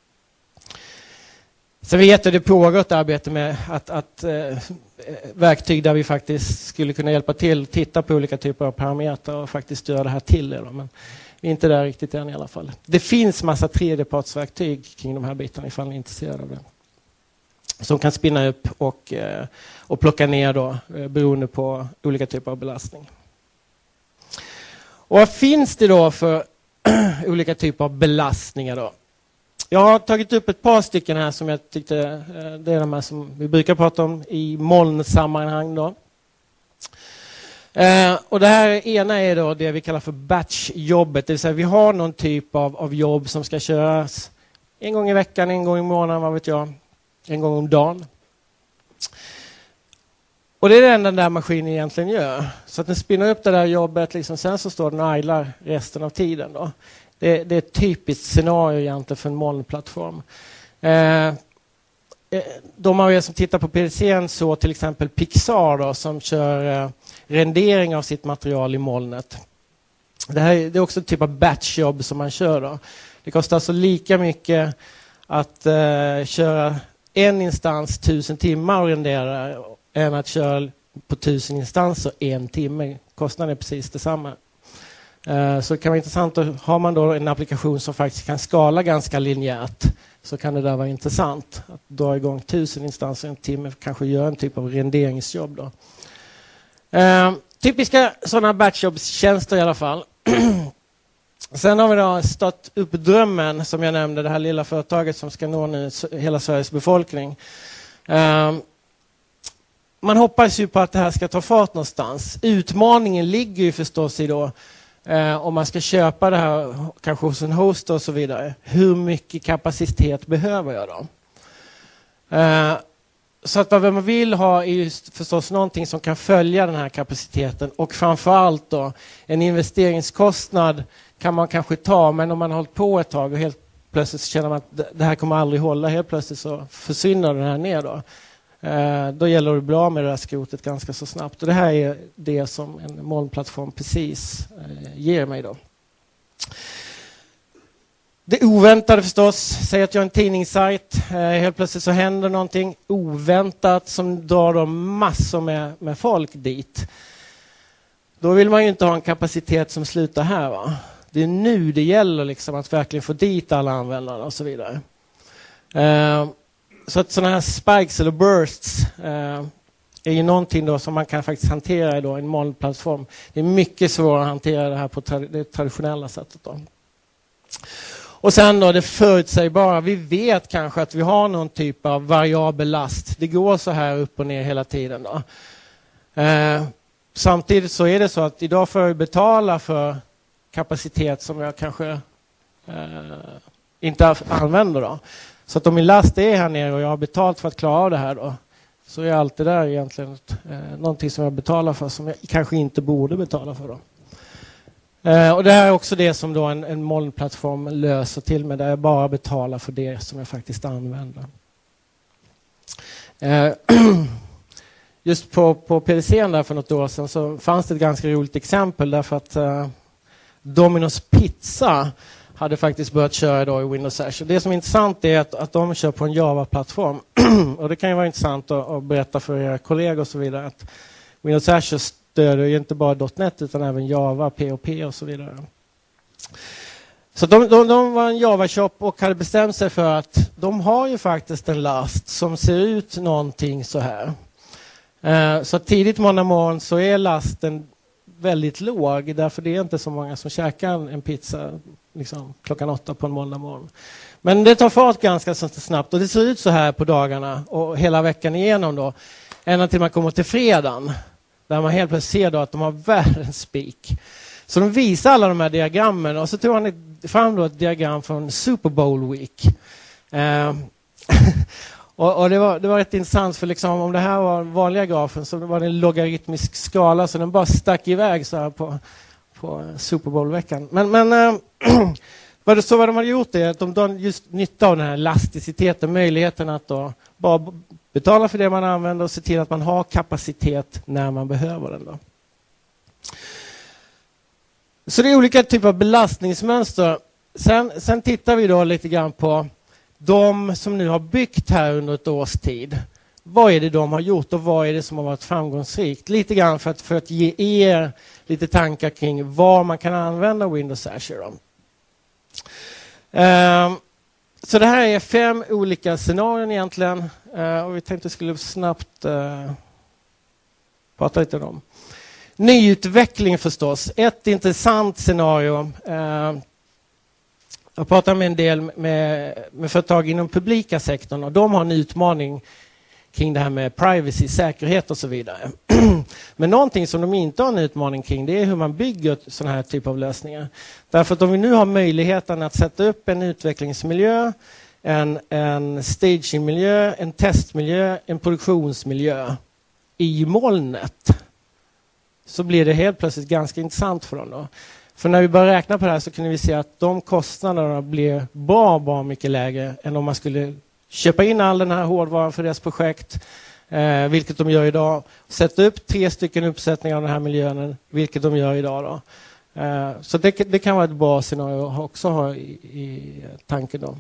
Så vi vet att det pågår ett arbete med att verktyg där vi faktiskt skulle kunna hjälpa till, titta på olika typer av parametrar och faktiskt göra det här till er då. Men vi är inte där riktigt än i alla fall. Det finns massa tredjepartsverktyg kring de här bitarna ifall ni är intresserade av det. Som kan spinna upp och plocka ner då, beroende på olika typer av belastning. Och vad finns det då för olika typer av belastningar då? Jag har tagit upp ett par stycken här som jag tyckte, det är de här som vi brukar prata om i molnsammanhang då. Och det här ena är då det vi kallar för batchjobbet. Det vill säga vi har någon typ av jobb som ska köras en gång i veckan, en gång i månaden, vad vet jag. En gång om dagen. Och det är det enda den där maskinen egentligen gör. Så att den spinner upp det där jobbet, liksom, sen så står den och idlar resten av tiden då. Det är ett typiskt scenario egentligen för en molnplattform. De av er som tittar på PDC:n så till exempel Pixar då, som kör rendering av sitt material i molnet. Det är också en typ av batchjobb som man kör då. Det kostar alltså lika mycket att köra en instans 1000 timmar och rendera än att köra på 1000 instanser 1 timme. Kostnaden är precis detsamma. Så det kan vara intressant att har man då en applikation som faktiskt kan skala ganska linjärt så kan det där vara intressant att dra igång 1000 instanser 1 timme, kanske göra en typ av renderingsjobb då. Typiska sådana batchjobs-tjänster i alla fall. Sen har vi då stått upp drömmen, som jag nämnde, det här lilla företaget som ska nå nu hela Sveriges befolkning. Man hoppas ju på att det här ska ta fart någonstans. Utmaningen ligger ju förstås i då, om man ska köpa det här kanske hos en host och så vidare. Hur mycket kapacitet behöver jag då? Så att vad man vill ha är just förstås någonting som kan följa den här kapaciteten. Och framförallt då, en investeringskostnad kan man kanske ta, men om man har hållit på ett tag och helt plötsligt så känner man att det här kommer aldrig hålla, helt plötsligt så försvinner den här ner då. Då gäller det att bli av med det här skrotet ganska så snabbt. Och det här är det som en molnplattform precis ger mig då. Det oväntade förstås, säg att jag är en tidningssajt, helt plötsligt så händer någonting oväntat som drar då massor med folk dit. Då vill man ju inte ha en kapacitet som slutar här, va? Det är nu det gäller liksom att verkligen få dit alla användare och så vidare. Så att sådana här spikes eller bursts är ju någonting då som man kan faktiskt hantera i en molnplattform. Det är mycket svårare att hantera det här på det traditionella sättet då. Och sen då det förutsägbara. Vi vet kanske att vi har någon typ av variabel last. Det går så här upp och ner hela tiden då. Samtidigt så är det så att idag får jag betala för kapacitet som jag kanske inte använder då. Så att om min last är här nere och jag har betalt för att klara av det här då, så är allt det där egentligen någonting som jag betalar för som jag kanske inte borde betala för då. Och det här är också det som då en molnplattform löser till med, där jag bara betalar för det som jag faktiskt använder. Just på PDC:n där för något år sedan så fanns det ett ganska roligt exempel därför att Domino's Pizza hade faktiskt börjat köra idag i Windows Azure. Det som är intressant är att de kör på en Java-plattform. Och det kan ju vara intressant att berätta för era kollegor och så vidare att Windows Azure stöder ju inte bara .NET utan även Java, POP och så vidare. Så de var en Java-shop och hade bestämt sig för att de har ju faktiskt en last som ser ut någonting så här. Så tidigt måndag morgon så är lasten väldigt låg, därför det är inte så många som käkar en pizza liksom, klockan 8 på en måndag morgon. Men det tar fart ganska snabbt och det ser ut så här på dagarna och hela veckan igenom då. Ända till man kommer till fredagen där man helt plötsligt ser då att de har världens peak. Så de visar alla de här diagrammen och så tog han fram då ett diagram från Super Bowl Week. Och det var rätt intressant för liksom, om det här var vanliga grafen så var det en logaritmisk skala så den bara stack iväg så här på Super Bowl-veckan. Men vad de hade gjort är att de drar just nytta av den här elasticiteten, möjligheten att då bara betala för det man använder och se till att man har kapacitet när man behöver den då. Så det är olika typer av belastningsmönster. Sen tittar vi då lite grann på de som nu har byggt här under ett års tid. Vad är det de har gjort och vad är det som har varit framgångsrikt? Lite grann för att ge er lite tankar kring var man kan använda Windows Azure. Så det här är 5 olika scenarion egentligen. Och vi tänkte skulle snabbt prata lite om. Nyutveckling förstås. Ett intressant scenario. Jag pratar med en del med företag inom publika sektorn och de har en utmaning kring det här med privacy, säkerhet och så vidare. Men någonting som de inte har en utmaning kring det är hur man bygger sådana här typer av lösningar. Därför att om vi nu har möjligheten att sätta upp en utvecklingsmiljö, en stagingmiljö, en testmiljö, en produktionsmiljö i molnet så blir det helt plötsligt ganska intressant för dem då. För när vi börjar räkna på det här så kan vi se att de kostnaderna blir bra mycket lägre än om man skulle köpa in all den här hårdvaran för deras projekt, vilket de gör idag. Sätta upp 3 stycken uppsättningar av den här miljön, vilket de gör idag då. Så det kan vara ett bra scenario att också ha i tanken då.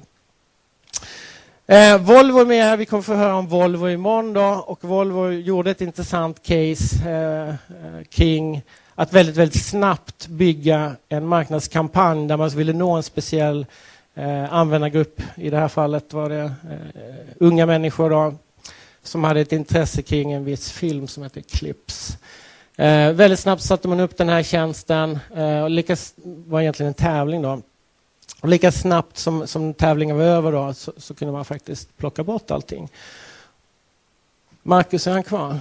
Volvo är med här, vi kommer få höra om Volvo imorgon då. Och Volvo gjorde ett intressant case kring att väldigt, väldigt snabbt bygga en marknadskampanj där man ville nå en speciell användargrupp. I det här fallet var det unga människor då, som hade ett intresse kring en viss film som heter Clips. Väldigt snabbt satte man upp den här tjänsten och var egentligen en tävling då. Och lika snabbt som tävlingen var över då, så kunde man faktiskt plocka bort allting. Marcus, är han kvar?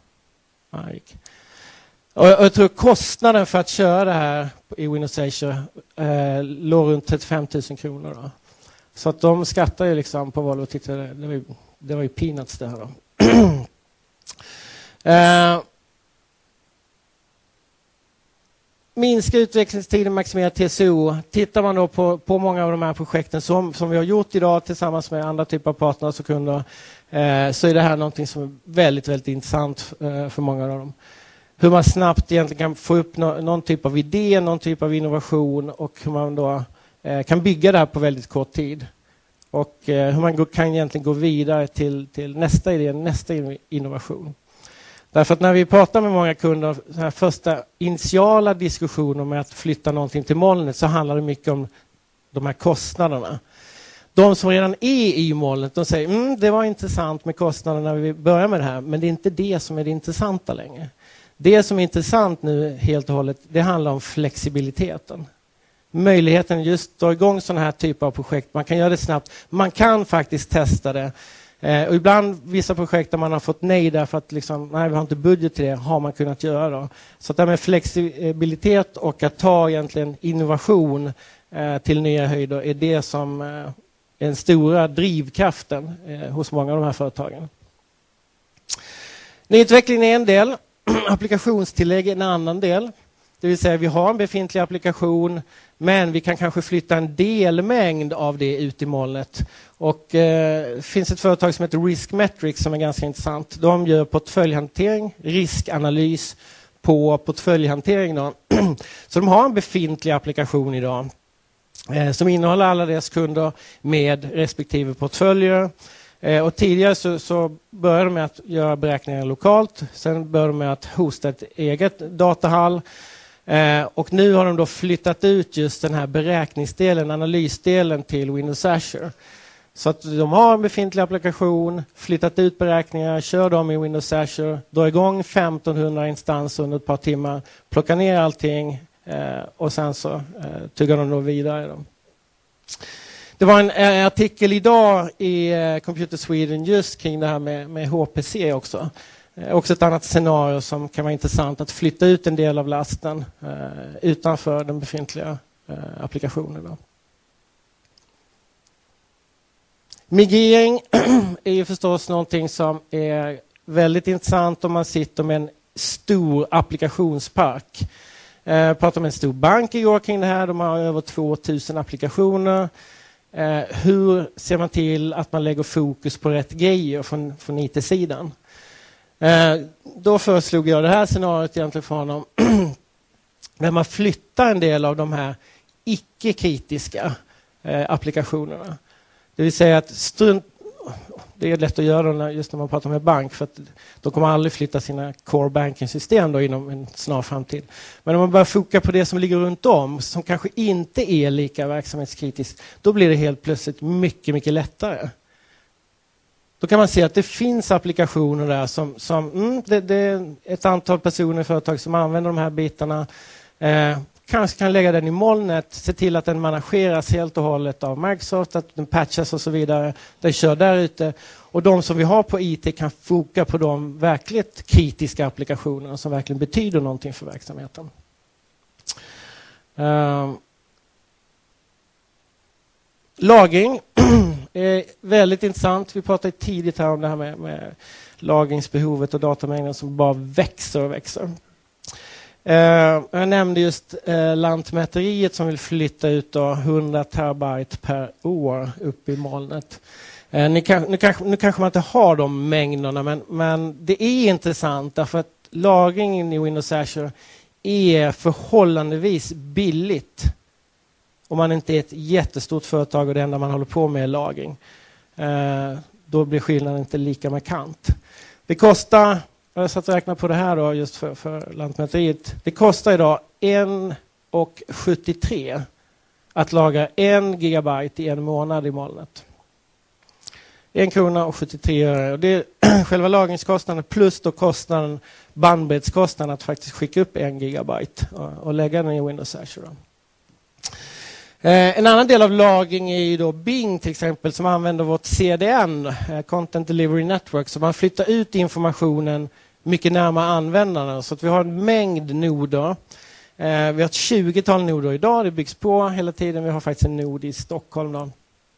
Och jag tror kostnaden för att köra det här i Windows Azure låg runt 35 000 kronor då. Så att de skattar ju liksom på Volvo och tittade, det var ju peanuts det här då. Minska utvecklingstiden, maximera TCO. Tittar man då på många av de här projekten som vi har gjort idag tillsammans med andra typer av partners och kunder, så är det här någonting som är väldigt, väldigt intressant för många av dem. Hur man snabbt egentligen kan få upp någon typ av idé, någon typ av innovation och hur man då kan bygga det här på väldigt kort tid. Och hur man kan egentligen gå vidare till nästa idé, nästa innovation. Därför att när vi pratar med många kunder, så här första initiala diskussioner med att flytta någonting till molnet, så handlar det mycket om de här kostnaderna. De som redan är i molnet, de säger det var intressant med kostnaderna när vi börjar med det här, men det är inte det som är det intressanta längre. Det som är intressant nu helt och hållet, det handlar om flexibiliteten. Möjligheten just att dra igång sådana här typer av projekt. Man kan göra det snabbt. Man kan faktiskt testa det. Och ibland vissa projekt där man har fått nej därför att nej, vi har inte budget till det, har man kunnat göra då. Så det här med flexibilitet och att ta egentligen innovation till nya höjder är det som är den stora drivkraften hos många av de här företagen. Nyutveckling är en del. Applikationstillägg är en annan del. Det vill säga vi har en befintlig applikation, men vi kan kanske flytta en delmängd av det ut i molnet. Och det finns ett företag som heter Riskmetrics som är ganska intressant. De gör portföljhantering, riskanalys på portföljhantering då. Så de har en befintlig applikation idag som innehåller alla deras kunder med respektive portföljer. Och tidigare så började de med att göra beräkningar lokalt. Sen började de med att hosta ett eget datahall. Och nu har de då flyttat ut just den här beräkningsdelen, analysdelen till Windows Azure. Så att de har en befintlig applikation, flyttat ut beräkningar, kör dem i Windows Azure, drar igång 1500 instanser under ett par timmar, plockar ner allting och sen så tuggar de då vidare. Då. Det var en artikel idag i Computer Sweden just kring det här med HPC också. Också ett annat scenario som kan vara intressant, att flytta ut en del av lasten utanför den befintliga applikationen. Då. Migrering är ju förstås någonting som är väldigt intressant om man sitter med en stor applikationspark. Jag pratade med en stor bank igår kring det här, de har över 2000 applikationer. Hur ser man till att man lägger fokus på rätt grejer från IT-sidan? Då föreslog jag det här scenariot egentligen för honom. När man flyttar en del av de här icke-kritiska applikationerna. Det vill säga att det är lätt att göra just när man pratar med bank, för att de kommer aldrig flytta sina core banking-system då inom en snar framtid. Men om man börjar foka på det som ligger runt om, som kanske inte är lika verksamhetskritiskt, då blir det helt plötsligt mycket, mycket lättare. Då kan man se att det finns applikationer där som det är ett antal personer i företag som använder de här bitarna. Kanske kan lägga den i molnet, se till att den manageras helt och hållet av Microsoft, att den patchas och så vidare. Den kör där ute. Och de som vi har på IT kan foka på de verkligt kritiska applikationerna som verkligen betyder någonting för verksamheten. Lagring är väldigt intressant. Vi pratade tidigt här om det här med lagringsbehovet och datamängden som bara växer och växer. Jag nämnde just Lantmäteriet som vill flytta ut 100 terabyte per år upp i molnet. Nu kanske man inte har de mängderna, men det är intressant därför att lagringen i Windows Azure är förhållandevis billigt. Om man inte är ett jättestort företag och det enda man håller på med är lagring. Då blir skillnaden inte lika markant. Det kostar, jag satt och räknade på det här då just för Lantmäteriet. Det kostar idag 1,73 att lagra 1 gigabyte i en månad i molnet. 1 krona och 73 öre. Och det själva lagringskostnaden plus då kostnaden, bandbreddskostnaden att faktiskt skicka upp 1 gigabyte och lägga den i Windows Azure. En annan del av lagring är ju då Bing till exempel, som använder vårt CDN, Content Delivery Network, så man flyttar ut informationen mycket närmare användarna. Så att vi har en mängd noder. Vi har ett 20-tal noder idag, det byggs på hela tiden. Vi har faktiskt en nod i Stockholm då.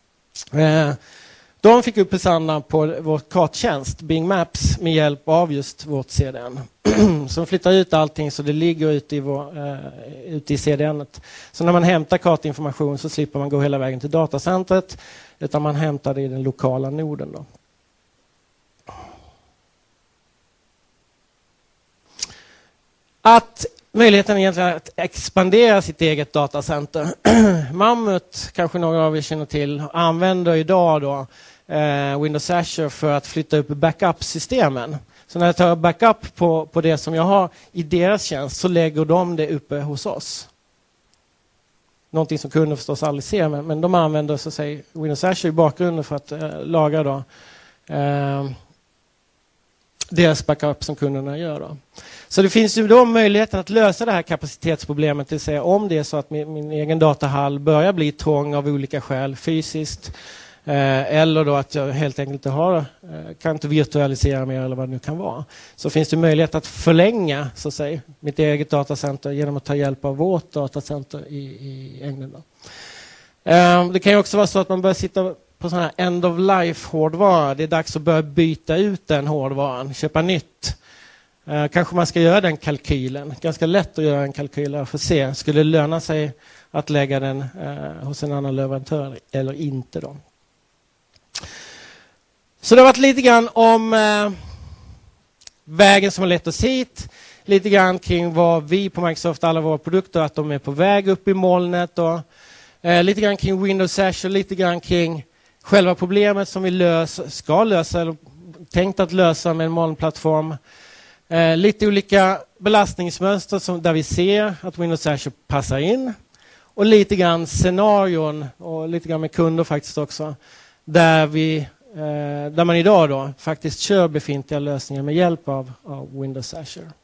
De fick upp prestanda på vår karttjänst Bing Maps med hjälp av just vårt CDN. Så de flyttar ut allting så det ligger ute i CDN-et. Så när man hämtar kartinformation så slipper man gå hela vägen till datacentret, utan man hämtar det i den lokala noden då. Att möjligheten egentligen att expandera sitt eget datacenter. Mammut, kanske några av er känner till, använder idag då Windows Azure för att flytta upp backup-systemen. Så när jag tar backup på det som jag har i deras tjänst så lägger de det uppe hos oss. Någonting som kunder förstås aldrig ser, men de använder så att säga Windows Azure i bakgrunden för att lagra då deras backup som kunderna gör då. Så det finns ju då möjligheten att lösa det här kapacitetsproblemet, det vill säga om det är så att min egen datahall börjar bli trång av olika skäl fysiskt, eller då att jag helt enkelt kan inte virtualisera mer eller vad det nu kan vara. Så finns det möjlighet att förlänga så att säga, mitt eget datacenter genom att ta hjälp av vårt datacenter i England. Det kan ju också vara så att man börjar sitta på sån här end-of-life-hårdvara. Det är dags att börja byta ut den hårdvaran, köpa nytt. Kanske man ska göra den kalkylen. Ganska lätt att göra en kalkyl för att se. Skulle det löna sig att lägga den hos en annan leverantör eller inte då? Så det har varit lite grann om vägen som har lett oss hit. Lite grann kring vad vi på Microsoft, alla våra produkter, att de är på väg upp i molnet. Och, lite grann kring Windows Azure, lite grann kring själva problemet som vi ska lösa eller tänkt att lösa med en molnplattform. Lite olika belastningsmönster där vi ser att Windows Azure passar in. Och lite grann scenarion och lite grann med kunder faktiskt också. Där man idag då faktiskt kör befintliga lösningar med hjälp av Windows Azure.